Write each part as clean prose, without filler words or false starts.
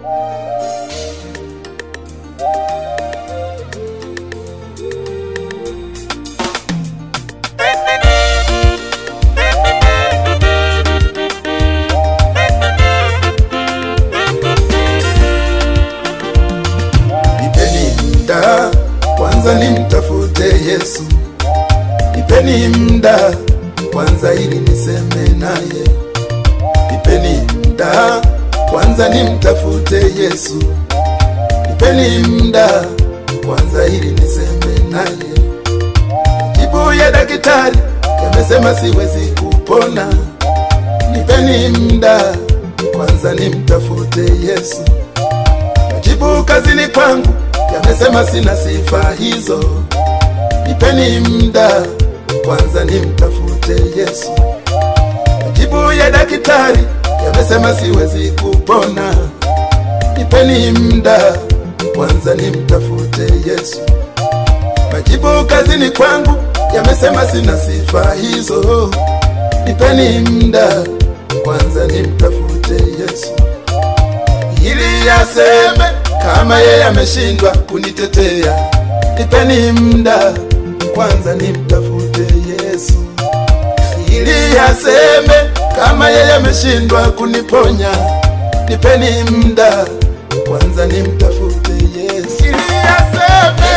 Kwanza nimtafute Yesu, nipeni muda kwanza ili niseme naye. Nipeni muda kwanza nimtafute Yesu, nipeni muda kwanza ili niseme naye. Jibu ya daktari yamesema siwezi kupona, nipeni muda kwanza nimtafute Yesu. Jibu kazini kwangu yamesema sina sifa hizo, nipeni muda kwanza nimtafute Yesu. Majibu ya daktari yamesema siwezi kupona, nipeni muda kwanza nimtafute Yesu. Majibu kazini kwangu yamesema sina sifa hizo, nipeni muda kwanza nimtafute Yesu. Ili aseme kama yeye ameshindwa kunitetea, nipeni muda kwanza nimtafute Yesu. Ili aseme kama yeye ameshindwa kuniponya, nipeni muda kwanza nimtafute Yesu. Ili aseme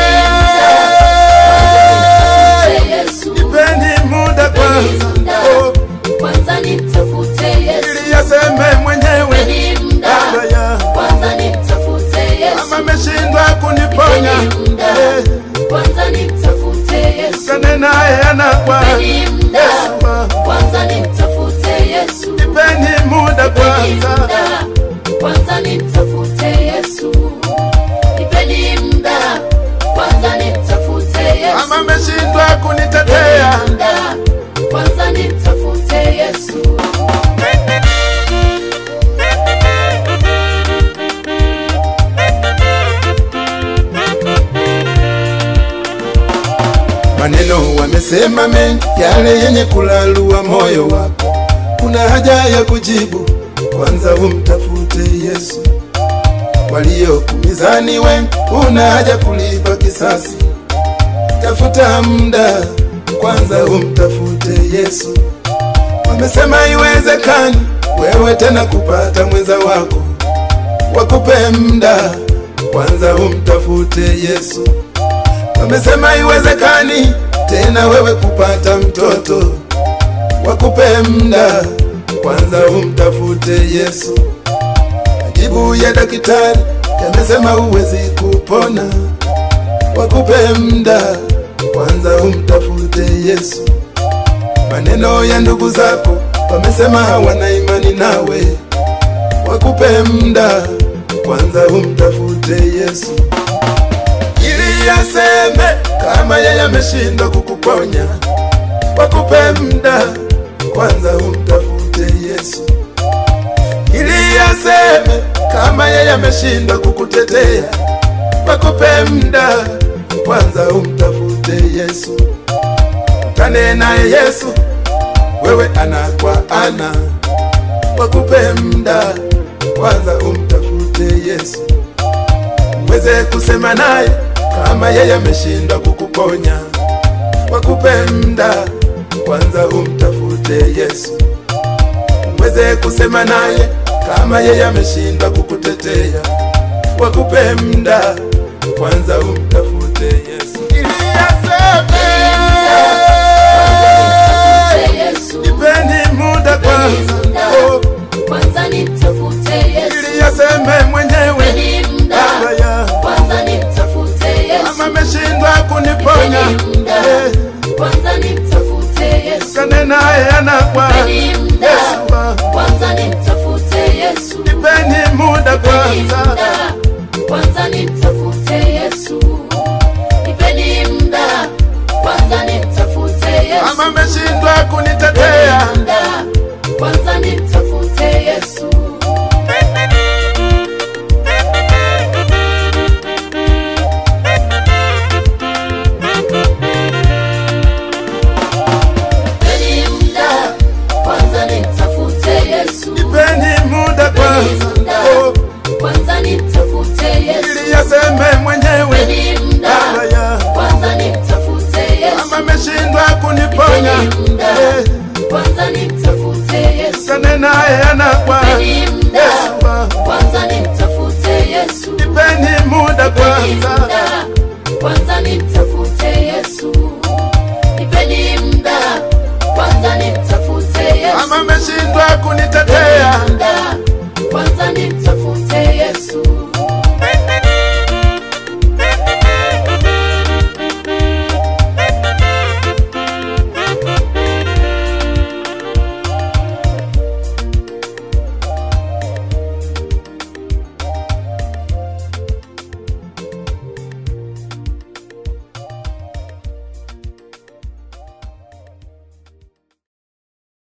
nipeni muda kwanza nimtafute Yesu. Ili aseme mwenyewe kwanza nimtafute Yesu. kama ameshindwa kuniponya, kwanza nimtafute Yesu. kane naye anakuwa Yesu. Kwanza nimtafute Yesu. Nipeni muda kwanza nimtafute Yesu. Nipeni muda kwanza nimtafute Yesu. kama ameshindwa kunitetea, kwanza nimtafute Yesu. maneno wamesema mengi yale yenye kulalua moyo wako. Kuna haja ya kujibu kwanza umtafute Yesu. Waliokumizani wengi, una haja kulipa kisasi. Tafuta muda kwanza umtafute Yesu. Wamesema iwezekani wewe tena kupata mwenza wako, wakupe muda kwanza umtafute Yesu. Wamesema iwezekani tena wewe kupata mtoto, wakupe muda kwanza umtafute Yesu. Majibu ya daktari yamesema huwezi kupona, wakupe muda kwanza umtafute Yesu. Maneno ya ndugu zako wamesema hawana imani nawe, wakupe muda kwanza umtafute Yesu. Ili aseme kama yeye ameshindwa kukuponya, wakupe muda kwanza umtafute Yesu. Ili aseme kama yeye ameshindwa kukutetea, wakupe muda kwanza umtafute Yesu. Kane naye Yesu, wewe ana kwa ana, wakupe muda kwanza umtafute Yesu. Uweze kusema naye kama yeye ameshindwa kukuponya, wakupe muda kwanza umtafute Yesu. Uweze kusema naye kama yeye ameshindwa kukutetea, wakupe muda kwanza umtafute Yesu. Ili aseme nipeni muda kwanza nimtafute Yesu. Ili aseme mwenyewe kwanza nimtafute Yesu. kama ameshindwa kuniponya, kwanza nimtafute Yesu. kane naye anakuwa Yesu. Kwanza nimtafute Yesu. Nipeni muda kwanza nimtafute Yesu. Nipeni muda kwanza nimtafute Yesu. kama ameshindwa kunitetea, kwanza nimtafute Yesu. nipeni muda kwanza kung'ang'ana kwa Yesu. Kwanza nimtafute Yesu. Nipeni muda kwanza. Kwanza nimtafute Yesu. Nipeni muda. Kwanza nimtafute Yesu. Kama mmeshindwa kunitetea